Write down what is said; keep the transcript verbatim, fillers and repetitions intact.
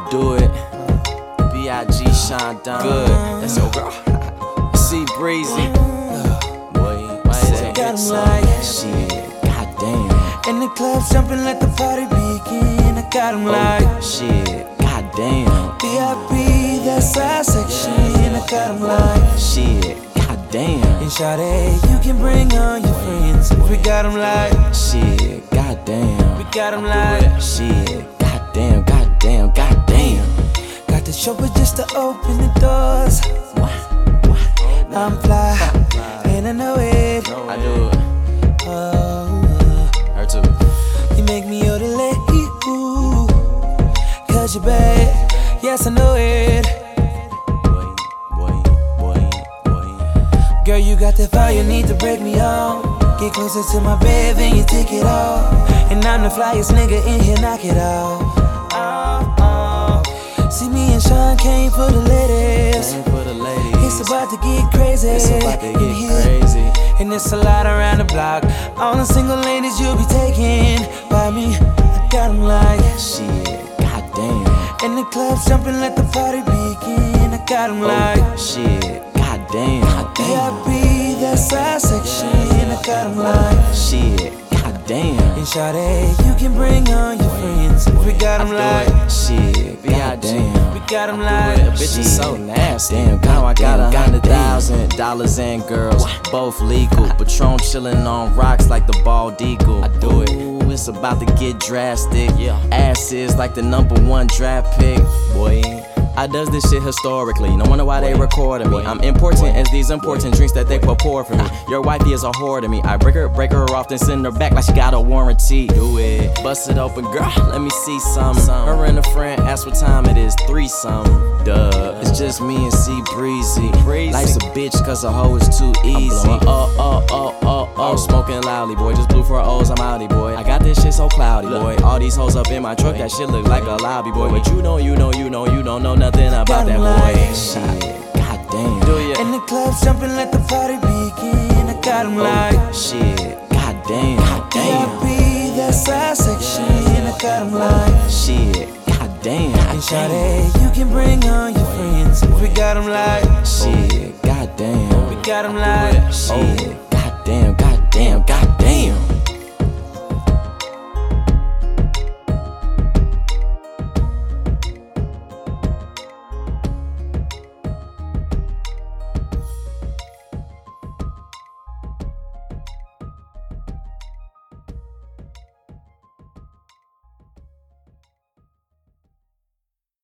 do it. B I G Sean Don. Good. That's your girl. C Breezy. Boy, why is that got bitch him so like shit? Goddamn. In the club jumping, let the party begin. I got him Oh, like shit. Goddamn. V I P, that's our section. I got him like Shit. Goddamn. And shawty, you can bring on your friends. We got him like Shit. Goddamn. We got him like Shit. Goddamn. Goddamn. Goddamn. Got the chauffeur just to open the doors. I'm fly, and I know it. I do it. Oh, Her too. you make me yodelay, ooh, cause you're bad. Yes, I know it. Boy, boy, boy, boy. Girl, you got that fire, you need to break me off. Get closer to my bed, then you take it off. And I'm the flyest nigga in here, knock it off. Oh, oh. See, me and Sean came for the ladies. Came for the ladies. It's about to get crazy. It's about to in get here. crazy. And it's a lot around the block. All the single ladies you'll be taken by me. I got them like Shit. Goddamn. in the club jumping, let the party begin. I got them like Shit. Goddamn. V I P, that's our section. I got them like Shit. Goddamn. And shawty, you can bring on your friends. We got them like Shit. Goddamn. We got them The like bitch is so nasty. Damn, now I got a hundred thousand dollars and girls, both legal. Patron chillin' on rocks like the bald eagle. I do it. Ooh, it's about to get drastic. Ass is like the number one draft pick. Boy, I does this shit historically. No wonder why they recording me. I'm important as these important drinks that they pour for me. Your wifey is a whore to me. I break her, break her off, then send her back like she got a warranty. Do it. Bust it open, girl. Let me see some. Her and a friend ask what time it is. Three some. Duh. It's just me and C Breezy. Life's a bitch cause a hoe is too easy. Oh, oh, oh, oh, oh. Smoking loudly, boy. Just blew for O's, I'm outie, boy. I got this shit so cloudy, boy. All these hoes up in my truck, that shit look like a lobby, boy. But you know, you know, you know, you don't know nothing about that boy. Shit. Goddamn. Do ya? in the club jumping, let the party begin. I got them like Shit. Goddamn. V I P, that's our section. I got them like Shit. Goddamn. And shawty, you can bring on your friends. We got them like Shit. Goddamn. We got them like Shit. Goddamn. Goddamn. Goddamn.